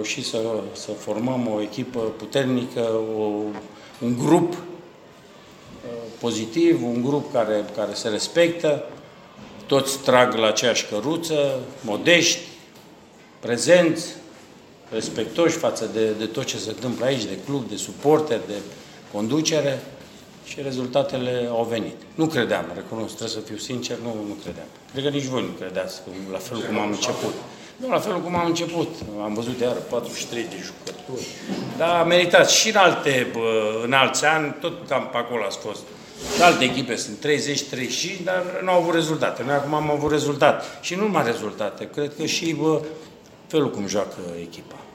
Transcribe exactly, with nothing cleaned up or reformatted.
reușit să, să formăm o echipă puternică, o, un grup pozitiv, un grup care, care se respectă, toți trag la aceeași căruță, modești, prezenți, respectoși față de, de tot ce se întâmplă aici, de club, de suporteri, de conducere, și rezultatele au venit. Nu credeam, recunosc, trebuie să fiu sincer, nu, nu credeam. Cred că nici voi nu credeați, la fel cum am început. Nu, la fel cum am început. Am văzut iară patruzeci și trei de jucători. Dar meritați și în alte, în alți ani, tot cam pe acolo ați fost. Și alte echipe sunt treizeci treizeci și cinci, dar nu au avut rezultate. Noi acum am avut rezultate. Și nu numai rezultate, cred că și bă, felul cum joacă echipa.